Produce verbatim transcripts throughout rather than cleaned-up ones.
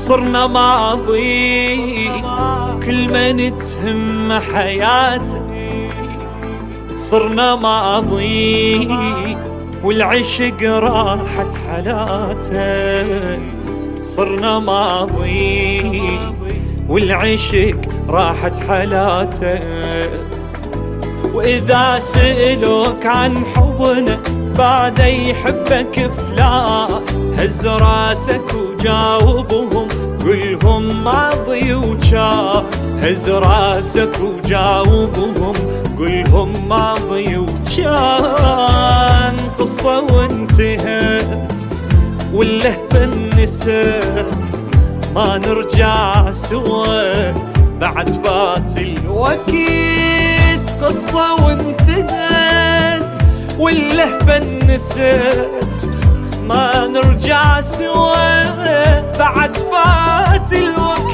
صرنا ماضي كل من تهم حياته، صرنا ماضي والعشق راحت حالاته، صرنا ماضي والعشق راحت حالاته. وإذا سألوك عن حبنا بعد يحبك فلا، هز راسك وجاوبهم قلهم ماضي وجاء، هز راسك وجاوبهم قلهم ماضي وجاء. قصة وانتهت واللهفة نسيت، ما نرجع سوا بعد فات الوقت. قصة وانتهت واللهفة نسيت، ما نرجع سوا بعد فات الوقت.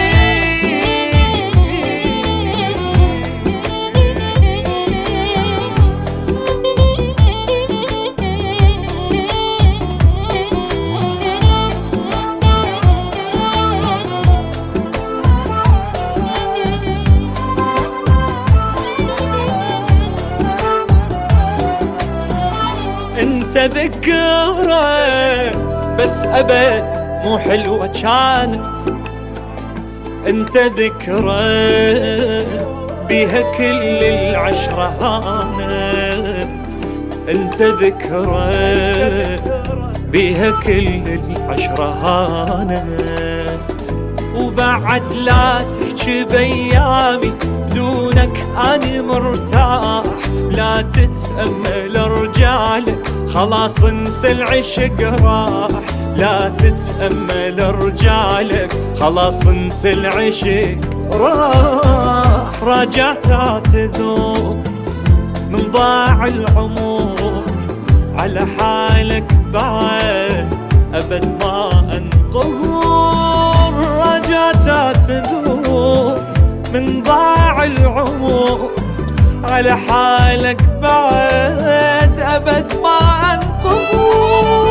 انت ذكرى بس ابد مو حلوة كانت، انت ذكرى بيها كل العشرة هانت، انت ذكرى بيها كل العشرة هانت. وبعد لا تحكي بيامي دونك أنا مرتاح، لا تتأمل رجالك خلاص انسى العشق راح، لا تتأمل رجالك خلاص انسى العشق راح. راجعت تذوب من ضاع العمر على حالك بعد أبد ما أنقهر، راجعت تذوب من ضاع العمر على حالك بعد أبد ما أنقهر.